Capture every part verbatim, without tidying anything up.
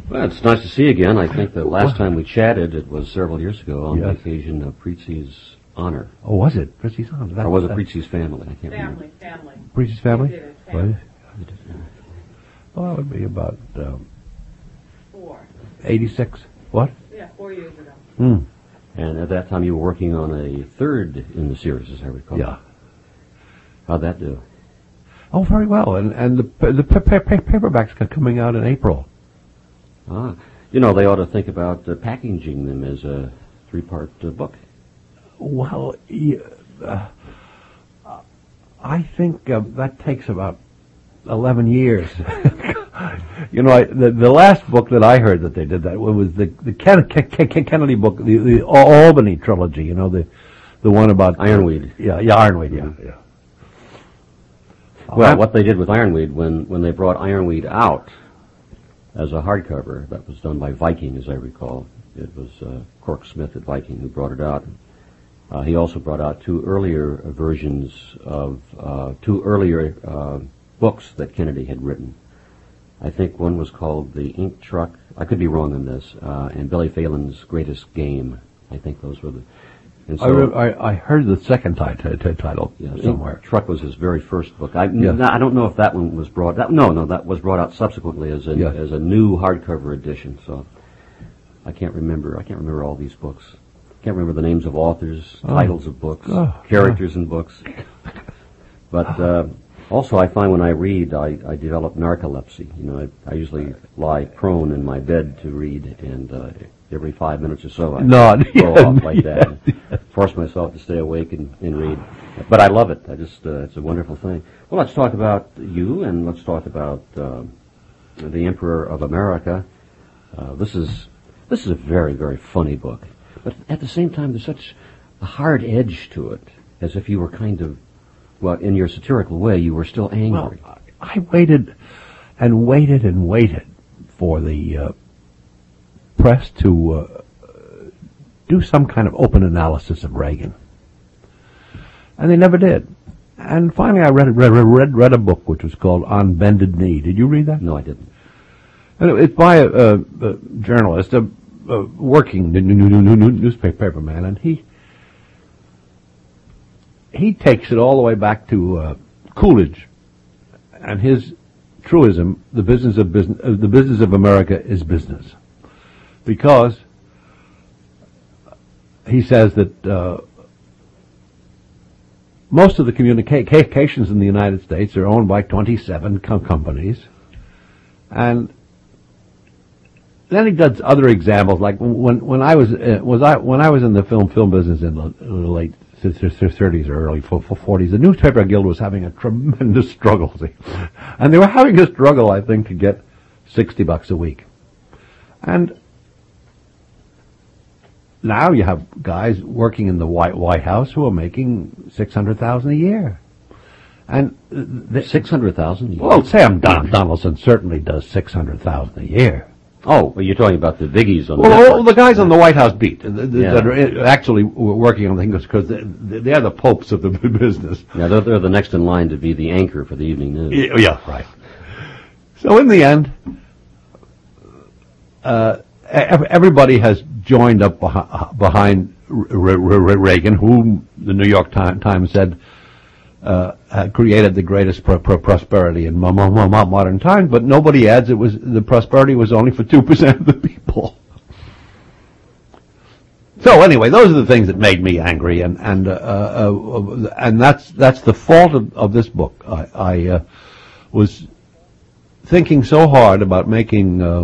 Well, it's nice to see you again. I think the last time we chatted, it was several years ago on Yes. the occasion of Preetzi's honor. Oh, was it? Preetzi's honor? That, or was it that, Preetzi's family? I can't remember. Family, family. Preetzi's family? We did it, family. Was it? Well, that would be about um, Four. eighty-six. What? Yeah, four years ago. Hmm. And at that time you were working on a third in the series, as I recall. Yeah. How'd that do? Oh, very well. And and the the pa- pa- pa- paperbacks are coming out in April. Ah. You know, they ought to think about uh, packaging them as a three-part uh, book. Well, yeah, uh, I think uh, that takes about eleven years. You know, I, the the last book that I heard that they did that was the the Ken, Ken, Ken, Kennedy book, the, the Albany trilogy. You know, the the one about Ironweed. Yeah, yeah, Ironweed. Yeah, Mhm. yeah. Well, Uh, what they did with Ironweed, when, when they brought Ironweed out as a hardcover, that was done by Viking, as I recall. It was uh, Cork Smith at Viking who brought it out. Uh, he also brought out two earlier versions of uh, two earlier uh, books that Kennedy had written. I think one was called The Ink Truck. I could be wrong on this. Uh, and Billy Phelan's Greatest Game. I think those were the... And I, re- I I heard the second ti- ti- ti- title yeah, somewhere. Ink Truck was his very first book. I, Yeah. n- I don't know if that one was brought out. No, no, that was brought out subsequently as a Yeah. as a new hardcover edition. So I can't remember. I can't remember all these books. Can't remember the names of authors, Oh. titles of books, Oh, characters in books. But uh, also, I find when I read, I, I develop narcolepsy. You know, I, I usually lie prone in my bed to read, and uh, every five minutes or so, I No, go yeah, off like that. yeah. And force myself to stay awake and, and read. But I love it. I just, uh, it's a wonderful thing. Well, let's talk about you, and let's talk about uh, the Emperor of America. Uh, this is this is a very, very funny book. But at the same time, there's such a hard edge to it, as if you were kind of, well, in your satirical way, you were still angry. Well, I waited and waited and waited for the uh, press to uh, do some kind of open analysis of Reagan, and they never did. And finally, I read read read, read a book which was called On Bended Knee. Did you read that? No, I didn't. And it- it's by a, a, a journalist, a, a working n- n- n- n- newspaper man, and he he takes it all the way back to uh, Coolidge and his truism: the business of business, uh, the business of America is business, because he says that uh, most of the communications in the United States are owned by twenty-seven com- companies, and then he does other examples, like when when I was uh, was I when I was in the film film business in the, in the late thirties or early forties, the newspaper guild was having a tremendous struggle, see? And they were having a struggle, I think, to get sixty bucks a week. And now you have guys working in the White White House who are making six hundred thousand a year, and the, Six hundred thousand. well, Sam Don- Donaldson certainly does six hundred thousand a year. Oh, well, you're talking about the Viggies on the Well, network. all the guys on the White House beat th- th- Yeah. that are actually working on things, because they're the popes of the business. Yeah, they're, they're the next in line to be the anchor for the evening news. Yeah, right. So in the end, uh, ev- everybody has joined up behi- behind R- R- R- Reagan, whom the New York Ti- Times said uh, had created the greatest pro- pro- prosperity in mo- mo- mo- modern times. But nobody adds it was the prosperity was only for two percent of the people. So anyway, those are the things that made me angry, and and uh, uh, and that's that's the fault of, of this book. I, I uh, was thinking so hard about making uh,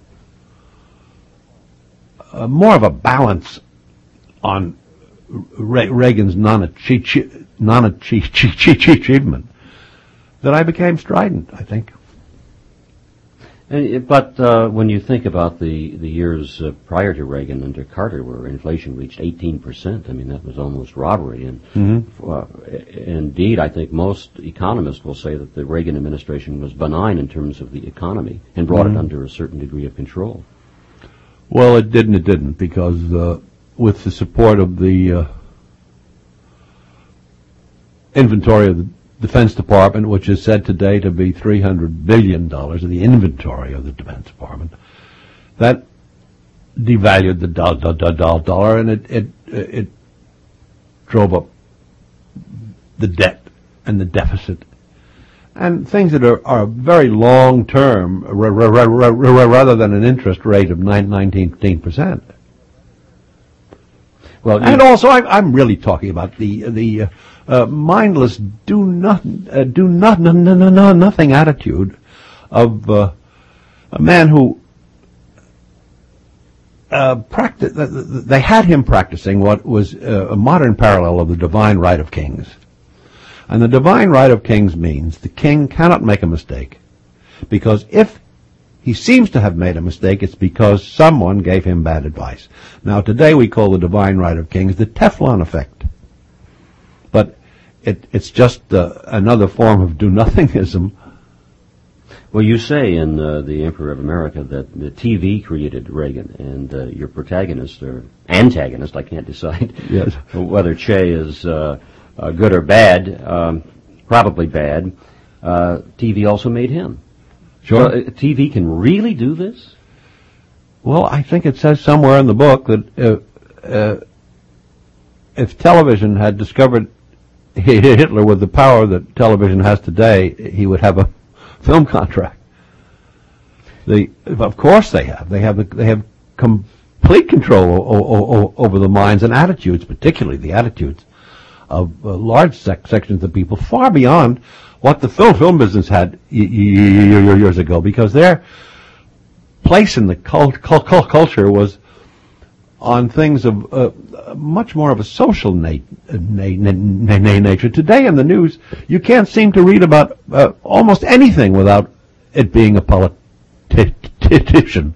uh, more of a balance on Re- Reagan's non-achievement non-achievement that I became strident, I think. And, it- but uh, when you think about the, the years uh, prior to Reagan under Carter, where inflation reached eighteen percent, I mean, that was almost robbery. And Mm-hmm. uh, indeed, I think most economists will say that the Reagan administration was benign in terms of the economy and brought Mm-hmm. it under a certain degree of control. Well, it didn't, it didn't, because uh, with the support of the uh, inventory of the Defense Department, which is said today to be three hundred billion dollars of the inventory of the Defense Department, that devalued the do- do- do- do- dollar, and it, it it drove up the debt and the deficit, and things that are, are very long term, r- r- r- r- rather than an interest rate of nineteen percent. Well, And also, I, I'm really talking about the the uh, uh, mindless, do not uh, do not no, no, no, no, nothing attitude of uh, a man who uh, practiced. They had him practicing what was uh, a modern parallel of the divine right of kings, and the divine right of kings means the king cannot make a mistake, because if he seems to have made a mistake, it's because someone gave him bad advice. Now, today we call the divine right of kings the Teflon effect. But it, it's just uh, another form of do-nothingism. Well, you say in uh, The Emperor of America that the T V created Reagan, and uh, your protagonist, or antagonist, I can't decide Yes. whether Che is uh, uh, good or bad, um, probably bad. Uh, T V also made him. Sure. So, uh, T V can really do this? Well, I think it says somewhere in the book that uh, uh, if television had discovered Hitler with the power that television has today, he would have a film contract. The, of course they have. They have they have complete control o- o- o- over the minds and attitudes, particularly the attitudes of uh, large sec- sections of people, far beyond what the film film business had y- y- y- years ago, because their place in the cult, cult, cult culture was on things of uh, much more of a social na- na- na- na- nature. Today in the news, you can't seem to read about uh, almost anything without it being a politician.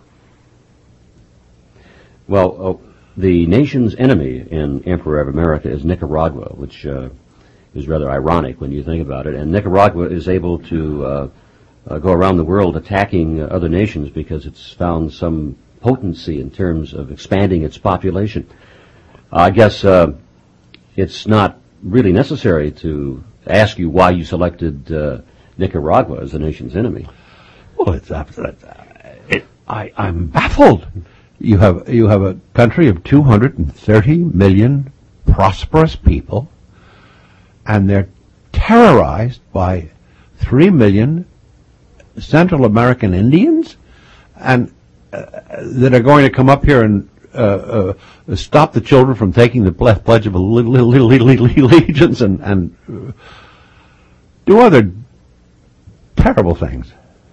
Well, uh, the nation's enemy in Emperor of America is Nicaragua, which uh, is rather ironic when you think about it. And Nicaragua is able to uh, uh, go around the world attacking uh, other nations because it's found some potency in terms of expanding its population. I guess uh, it's not really necessary to ask you why you selected uh, Nicaragua as the nation's enemy. Well, it's absolute. It, I, I'm baffled. You have you have a country of two hundred thirty million prosperous people, and they're terrorized by three million Central American Indians, and uh, that are going to come up here and uh, uh, stop the children from taking the ple- Pledge of Allegiance and, and uh, do other terrible things.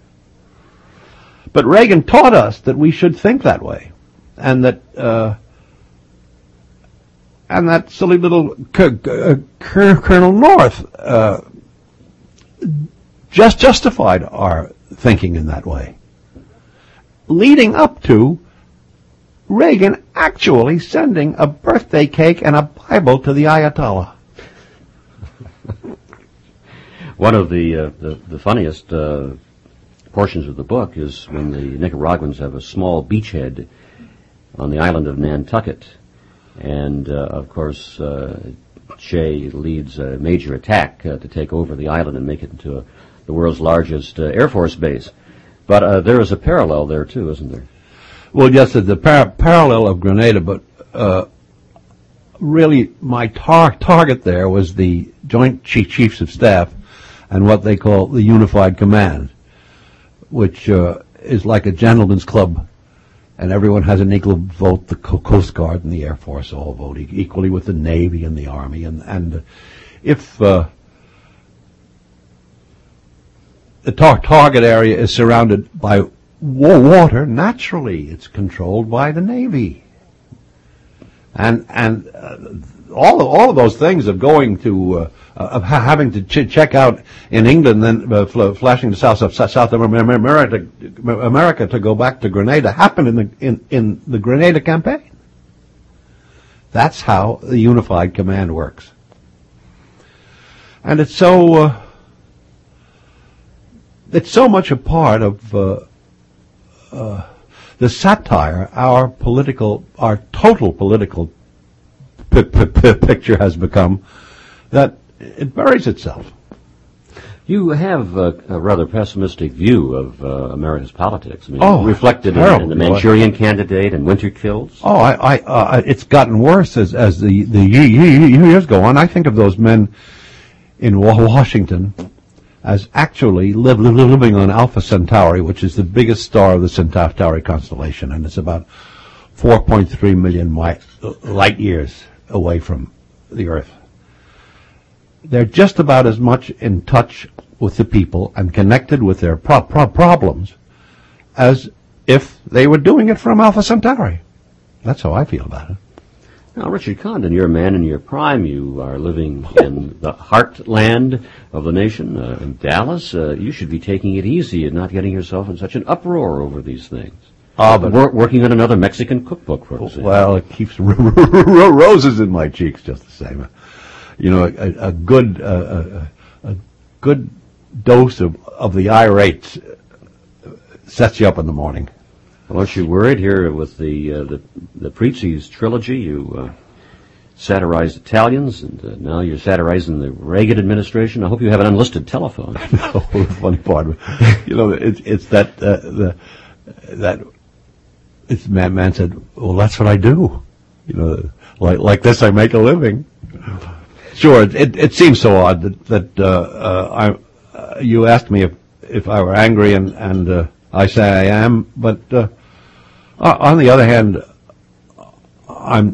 But Reagan taught us that we should think that way, and that uh, and that silly little C- C- Colonel North uh, just justified our thinking in that way, leading up to Reagan actually sending a birthday cake and a Bible to the Ayatollah. One of the uh, the, the funniest uh, portions of the book is when the Nicaraguans have a small beachhead on the island of Nantucket, and uh, of course uh, Che leads a major attack uh, to take over the island and make it into a, the world's largest uh, Air Force base. But uh, there is a parallel there too, isn't there? Well, yes, the par- parallel of Grenada, but uh, really my tar- target there was the Joint Chief- Chiefs of Staff and what they call the Unified Command, which uh, is like a gentleman's club, and everyone has an equal vote. The Co- Coast Guard and the Air Force all vote e- equally with the Navy and the Army, and and uh, if uh, the tar- target area is surrounded by wa- water, naturally it's controlled by the Navy, and and uh, all of, all of those things of going to uh, of ha- having to ch- check out in England, then uh, fl- flashing to South South South America, America to go back to Grenada happened in the in, in the Grenada campaign. That's how the Unified Command works, and it's so uh, it's so much a part of uh, uh, the satire our political, our total political p- p- p- picture has become, that it buries itself. You have a, a rather pessimistic view of uh, America's politics. I mean, Oh, reflected in, terrible. in the Manchurian Candidate and Winter Kills. Oh, I, I, uh, it's gotten worse as as the the ye- ye- years go on. I think of those men in Wa- Washington as actually live, live, living on Alpha Centauri, which is the biggest star of the Centauri constellation, and it's about four point three million mi- light years away from the Earth. They're just about as much in touch with the people and connected with their pro- pro- problems as if they were doing it from Alpha Centauri. That's how I feel about it. Now, Richard Condon, you're a man in your prime. You are living in the heartland of the nation, uh, in Dallas. Uh, you should be taking it easy and not getting yourself in such an uproar over these things. Ah, but- Wor- working on another Mexican cookbook, for example. Well, it keeps ro- ro- ro- roses in my cheeks just the same. You know, a, a good uh, a, a good dose of, of the irate sets you up in the morning. Well, aren't you worried here with the uh, the the Prezzi's trilogy? You uh, satirized Italians, and uh, now you're satirizing the Reagan administration. I hope you have an unlisted telephone. No, the funny part, you know, it's it's that uh, the that it's man man said, well, that's what I do. You know, like like this, I make a living. Sure, it it, it seems so odd that that uh, uh, I uh, you asked me if if I were angry, and and uh, I say I am, but uh, on the other hand, I'm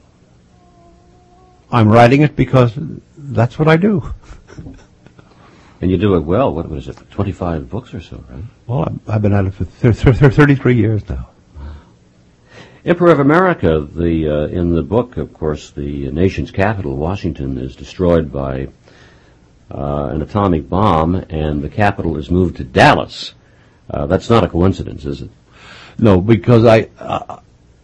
I'm writing it because that's what I do. And you do it well. What, what is it, twenty-five books or so, right? Well, I've, I've been at it for thir- thir- thir- thirty-three years now. Emperor of America, the uh, in the book, of course, the nation's capital, Washington, is destroyed by uh, an atomic bomb, and the capital is moved to Dallas. Uh, that's not a coincidence, is it? No, because I... Uh,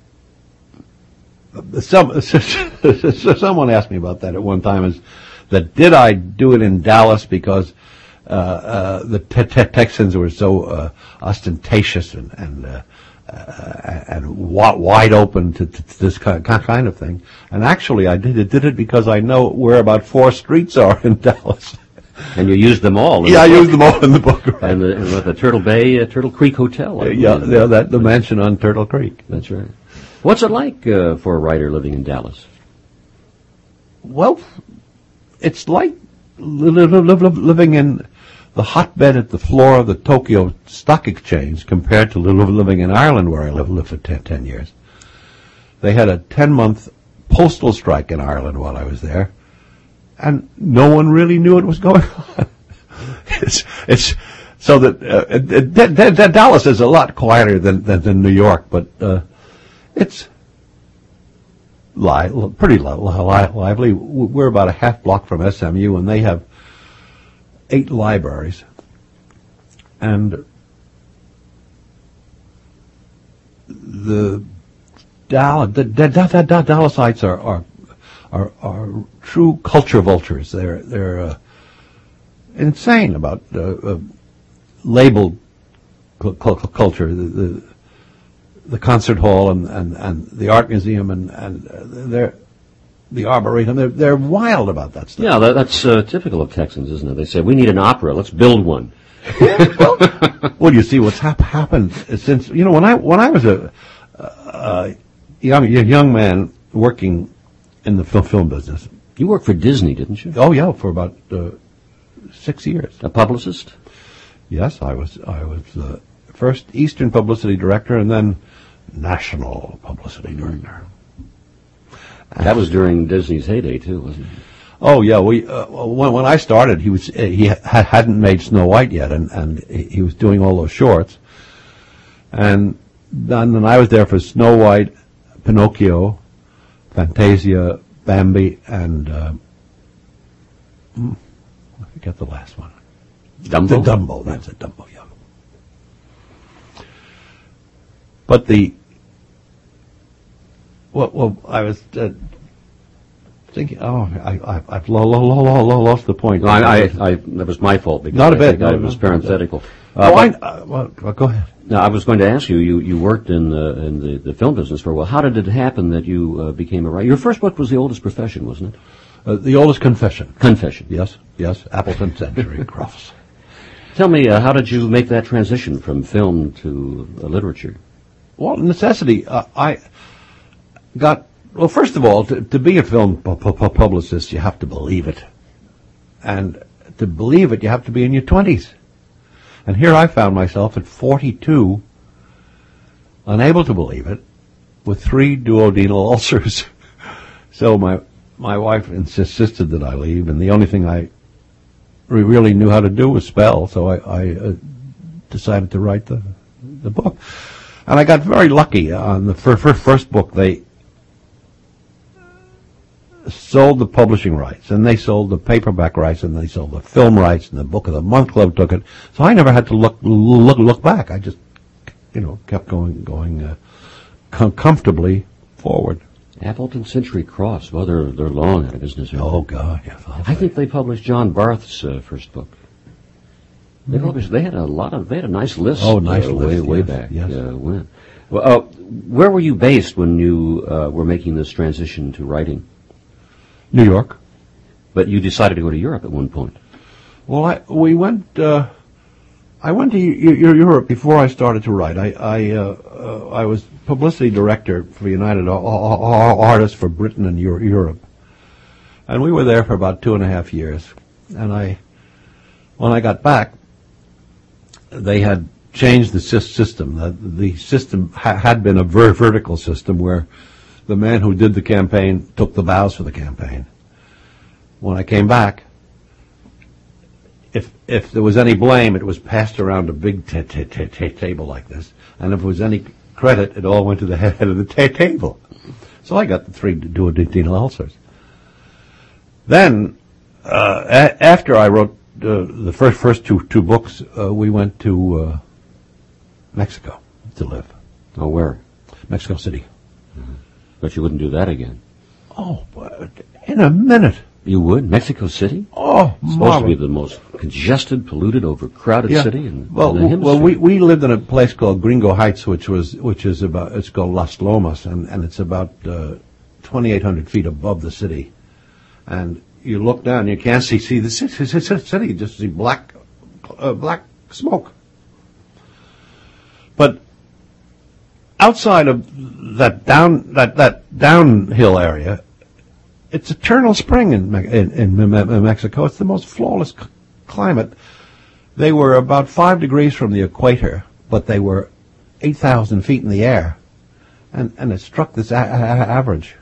some someone asked me about that at one time, is that did I do it in Dallas because uh, uh, the te- te- Texans were so uh, ostentatious and and, uh, uh, and wa- wide open to, to, to this kind kind of thing. And actually, I did it, did it because I know where about four streets are in Dallas. And you used them all. In Yeah, I the book. used them all in the book. Right? And the, and with the Turtle Bay, uh, Turtle Creek Hotel. I yeah, believe. yeah, that the mansion on Turtle Creek. That's right. What's it like uh, for a writer living in Dallas? Well, it's like li- li- li- li- living in the hotbed at the floor of the Tokyo Stock Exchange compared to li- li- living in Ireland, where I lived, lived for ten, ten years. They had a ten-month postal strike in Ireland while I was there, and no one really knew what was going on. it's it's so that uh, it, it, D- D- Dallas is a lot quieter than than, than New York, but uh, it's li- pretty li- li- lively. We're about a half block from S M U, and they have eight libraries, and the Dallas, the, the, the, the Dallasites are, are are are true culture vultures. They're they're uh, insane about uh, uh, labeled cu- cu- culture. The, the the concert hall and, and, and the art museum and and uh, they're the arboretum. They're they're wild about that stuff. Yeah, that, that's uh, typical of Texans, isn't it? They say, we need an opera, let's build one. well, well, you see what's hap- happened since, you know, when I when I was a, a young young man working in the film, film business. You worked for Disney, didn't you? Oh yeah, for about uh, six years. A publicist? Yes, I was I was uh, first Eastern publicity director and then national publicity director. That was during Disney's heyday, too, wasn't it? Oh yeah, we uh, when when I started, he was uh, he ha- hadn't made Snow White yet, and and he was doing all those shorts. And then, then I was there for Snow White, Pinocchio, Fantasia, Bambi, and uh, mm, I forget the last one. Dumbo? The Dumbo, that's it, Dumbo, yeah. But the well, well I was. Uh, Thinking, oh, I, I, I've lo, lo, lo, lo, lo, lost the point. No, I, I, I, that was my fault because Not a I bit, think no, I no, was no. parenthetical. Oh, Uh, I, but- uh, well, well, go ahead. Now, I was going to ask you, you, you worked in, the, in the, the film business for a while. How did it happen that you uh, became a writer? Your first book was The Oldest Profession, wasn't it? Uh, the oldest confession. Confession. Yes, yes, Appleton Century Cross. Tell me, uh, how did you make that transition from film to uh, literature? Well, necessity. Uh, I got, well, first of all, to, to be a film pu- pu- publicist, you have to believe it. And to believe it, you have to be in your twenties. And here I found myself at forty-two, unable to believe it, with three duodenal ulcers. So my my wife insisted that I leave, and the only thing I re- really knew how to do was spell, so I, I uh, decided to write the the book. And I got very lucky. On the fir- fir- first book, they sold the publishing rights, and they sold the paperback rights, and they sold the film rights, and the Book of the Month Club took it. So I never had to look look look back. I just, you know, kept going going uh, com- comfortably forward. Appleton Century Cross. Well, they're they're long out of business. aren't Oh they? God, yes. I think they published John Barth's uh, first book. They published. They had a lot of. They had a nice list. Oh, nice uh, list, way way yes, back. yes. Uh, when. Well, uh, where were you based when you uh, were making this transition to writing? New York. But you decided to go to Europe at one point. Well, I we went. Uh, I went to Eu- Eu- Europe before I started to write. I I, uh, uh, I was publicity director for United Ar- Ar- Artists for Britain and Euro- Europe, and we were there for about two and a half years. And I, when I got back, they had changed the sys- system. The, the system ha- had been a ver- vertical system where the man who did the campaign took the bows for the campaign. When I came back, if if there was any blame, it was passed around a big t- t- t- t- table like this, and if there was any credit, it all went to the head of the t- table. So I got the three duodenal ulcers. Then, uh, a- after I wrote uh, the first first two two books, uh, we went to uh, Mexico to live. Oh, where? Mexico City. But you wouldn't do that again. Oh, but in a minute. You would? Mexico City? Oh, Supposed marvelous. to be the most congested, polluted, overcrowded Yeah. city in, well, in the w- well, hemisphere. we we lived in a place called Gringo Heights, which was which is about it's called Las Lomas, and and it's about uh, twenty-eight hundred feet above the city, and you look down, you can't see see the city, city you just see black uh, black smoke. But outside of that down that that downhill area, it's eternal spring in, Me- in, in Me- Me- Mexico. It's the most flawless c- climate. They were about five degrees from the equator, but they were eight thousand feet in the air, and, and it struck this a- a- average.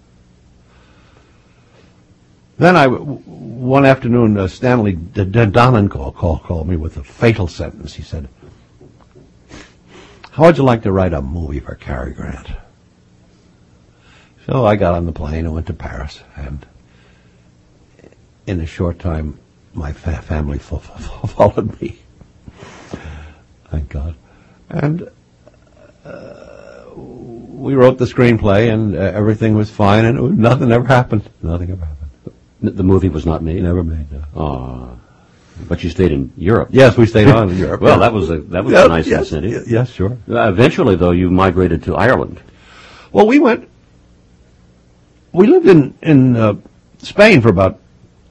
Then I, w- one afternoon, uh, Stanley D- D- Donen call, call, called me with a fatal sentence. He said, "How would you like to write a movie for Cary Grant?" So I got on the plane and went to Paris, and in a short time, my fa- family fo- fo- followed me. Thank God. And uh, we wrote the screenplay, and uh, everything was fine, and it was, nothing ever happened. Nothing ever happened. N- The movie was not made? Never made. No. Ah, but you stayed in Europe. Yes, we stayed on in Europe. Well, that was a that was Yes, a nice yes, incentive. Yes, sure. Uh, eventually, though, you migrated to Ireland. Well, we went. We lived in in uh, Spain for about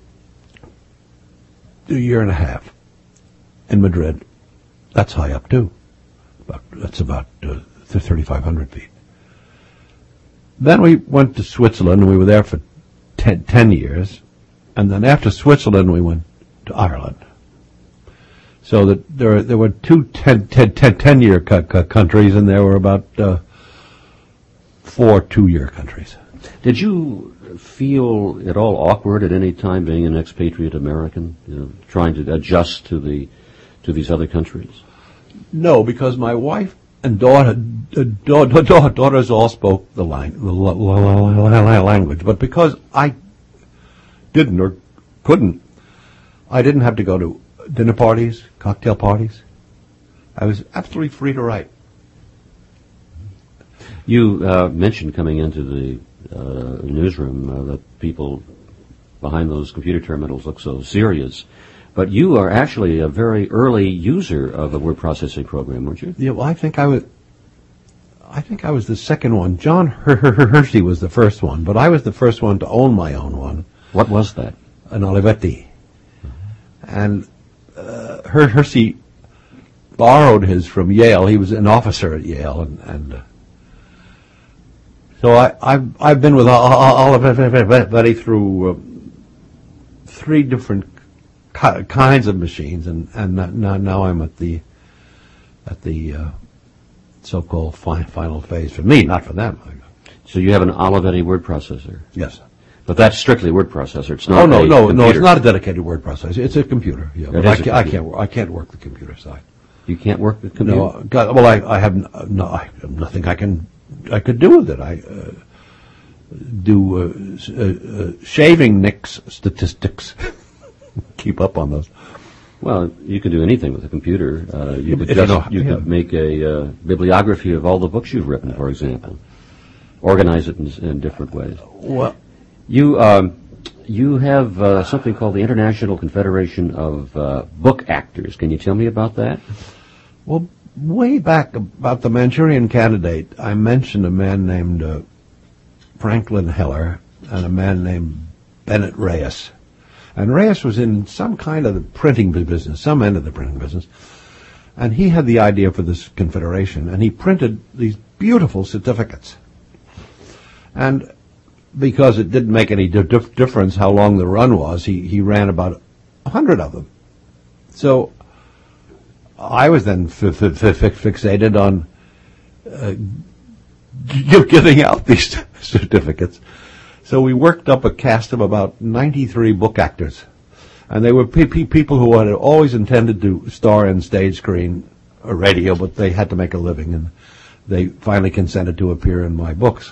a year and a half. In Madrid, that's high up too. About, that's about uh, thirty-five hundred feet. Then we went to Switzerland, and we were there for ten, ten years. And then after Switzerland, we went to Ireland. So that there there were two ten, ten, ten, ten-year cu- cu- countries, and there were about uh, four two-year countries. Did you feel at all awkward at any time being an expatriate American, you know, trying to adjust to the to these other countries? No, because my wife and daughter, uh, da- da- da- daughters all spoke the, lang- the la- la- la- la- language, but because I didn't or couldn't, I didn't have to go to dinner parties, cocktail parties. I was absolutely free to write. You uh, mentioned coming into the uh, newsroom uh, that people behind those computer terminals look so serious, but you are actually a very early user of the word processing program, weren't you? Yeah, well, I think I was. I think I was the second one. John Her- Her- Her- Hershey was the first one, but I was the first one to own my own one. What was that? An Olivetti. And uh, Her- Hersey borrowed his from Yale. He was an officer at Yale, and, and uh, so I, I've I've been with Olivetti through uh, three different ki- kinds of machines, and and now now I'm at the at the uh, so-called fi- final phase for me, not for them. So you have an Olivetti word processor, Yes. but that's strictly word processor. It's not. Oh no a no computer. no! It's not a dedicated word processor. It's a computer. Yeah, but is I a can't, I computer. can't wor- I can't work the computer side. You can't work the computer. No, God, well, I, I have n- no, I have nothing I can, I could do with it. I uh, do uh, s- uh, uh, shaving nicks statistics. Keep up on those. Well, you can do anything with a computer. Uh, you could if you just know- you yeah. could make a uh, bibliography of all the books you've written, for example. Organize it in, in different ways. Well, You um, you have uh, something called the International Confederation of uh, Book Actors. Can you tell me about that? well, way back about the Manchurian Candidate, I mentioned a man named uh, Franklin Heller and a man named Bennett Reyes. And Reyes was in some kind of the printing business, some end of the printing business. And he had the idea for this confederation, and he printed these beautiful certificates. And because it didn't make any di- dif- difference how long the run was, he, he ran about a hundred of them. So I was then f- f- f- fixated on uh, g- giving out these certificates. So we worked up a cast of about ninety-three book actors. And they were pe- pe- people who had always intended to star in stage, screen, or radio, but they had to make a living, and they finally consented to appear in my books.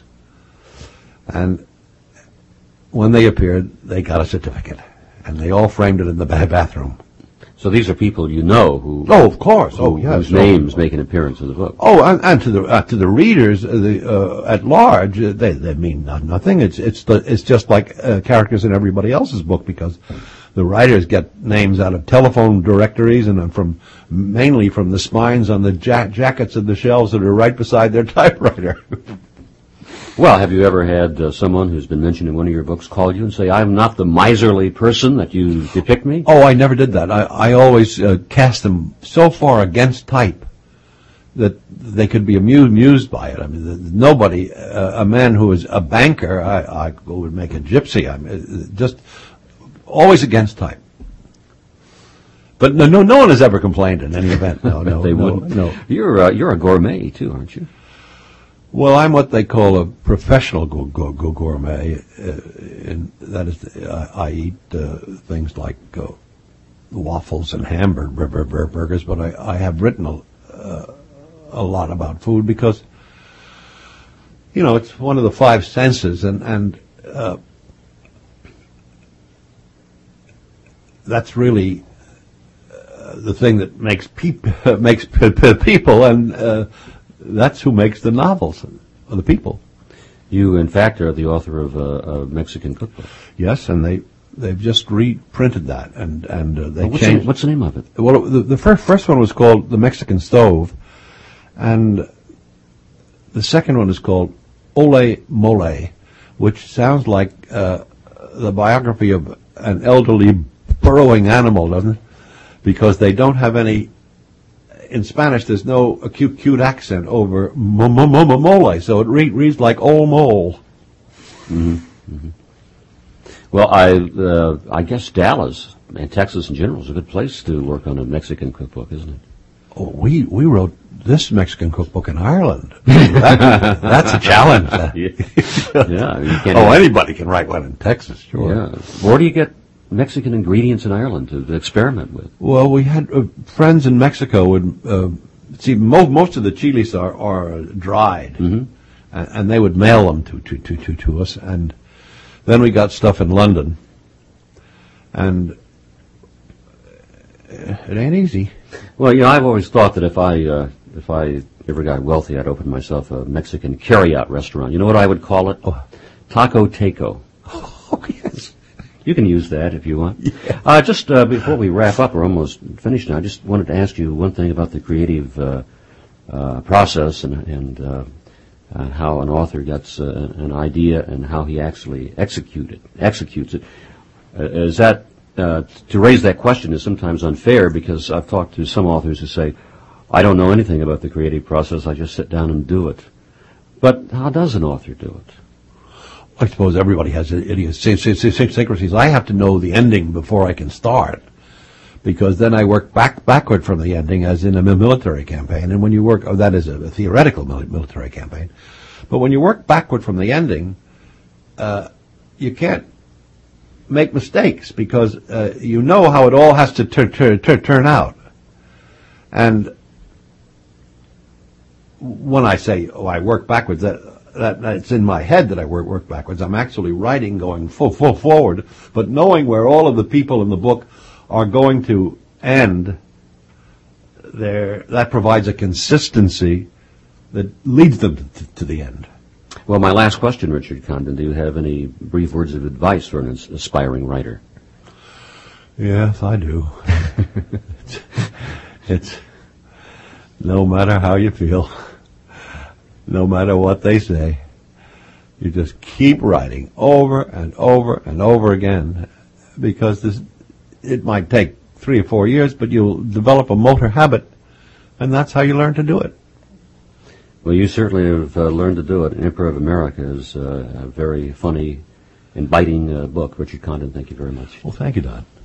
And when they appeared, they got a certificate, and they all framed it in the ba- bathroom. So these are people you know who Oh, of course. Oh, who- yes. whose names make an appearance in the book. Oh, and, and to the uh, to the readers uh, the, uh, at large, uh, they they mean not, nothing. It's it's the, it's just like uh, characters in everybody else's book, because the writers get names out of telephone directories and uh, from mainly from the spines on the ja- jackets of the shelves that are right beside their typewriter. Well, have you ever had uh, someone who's been mentioned in one of your books call you and say, "I'm not the miserly person that you depict me"? Oh, I never did that. I, I always uh, cast them so far against type that they could be amused, amused by it. I mean, th- nobody, uh, a man who is a banker, I, I would make a gypsy. I mean, just always against type. But no, no, no one has ever complained in any event. No, no, they no, wouldn't. no. You're uh, you're a gourmet too, aren't you? Well, I'm what they call a professional go- go- go- gourmet. Uh, and that is, uh, I eat uh, things like uh, waffles and hamburgers, but I, I have written a, uh, a lot about food because, you know, it's one of the five senses, and and uh, that's really uh, the thing that makes peop- makes p- p- people, and uh, that's who makes the novels, or the people. You, in fact, are the author of a, a Mexican cookbook. Yes, and they they've just reprinted that, and and uh, they Well, what's, changed. the, what's the name of it? Well, the, the first first one was called The Mexican Stove, and the second one is called Ole Mole, which sounds like uh, the biography of an elderly burrowing animal, doesn't it? Because they don't have any. In Spanish, there's no acute, acute accent over m- m- m- mole, so it re- reads like old mole. Well, I uh, I guess Dallas and Texas in general is a good place to work on a Mexican cookbook, isn't it? Oh, we we wrote this Mexican cookbook in Ireland. That, that's a challenge. Yeah, you can't. Oh, anybody can write one in Texas, sure. Yeah. Where do you get Mexican ingredients in Ireland to, to experiment with? Well, we had uh, friends in Mexico would uh, see most most of the chiles are are dried, Mm-hmm. and, and they would mail them to, to to to to us, and then we got stuff in London, and it ain't easy. Well, you know, I've always thought that if I uh, if I ever got wealthy, I'd open myself a Mexican carryout restaurant. You know what I would call it? Oh. Taco Taco. Oh yes. You can use that if you want. Yeah. Uh, just uh, before we wrap up, we're almost finished now. I just wanted to ask you one thing about the creative uh, uh, process and, and uh, uh, how an author gets uh, an idea and how he actually execute it, executes it. Uh, is that uh, to raise that question is sometimes unfair, because I've talked to some authors who say, I don't know anything about the creative process, I just sit down and do it. But how does an author do it? I suppose everybody has idiosyncrasies. I have to know the ending before I can start, because then I work back backward from the ending, as in a military campaign. And when you work, oh, that is a, a theoretical military campaign. But when you work backward from the ending, uh, you can't make mistakes, because uh, you know how it all has to tur- tur- tur- turn out. And when I say, oh, I work backwards, that, that that's in my head that I work work backwards. I'm actually writing going full full forward, but knowing where all of the people in the book are going to end, there that provides a consistency that leads them to, to the end. Well, my last question, Richard Condon, do you have any brief words of advice for an aspiring writer? Yes, I do. it's, it's no matter how you feel, no matter what they say, you just keep writing over and over and over again, because this, it might take three or four years, but you'll develop a motor habit, and that's how you learn to do it. Well, you certainly have uh, learned to do it. Emperor of America is uh, a very funny and biting uh, book. Richard Condon, thank you very much. Well, thank you, Don.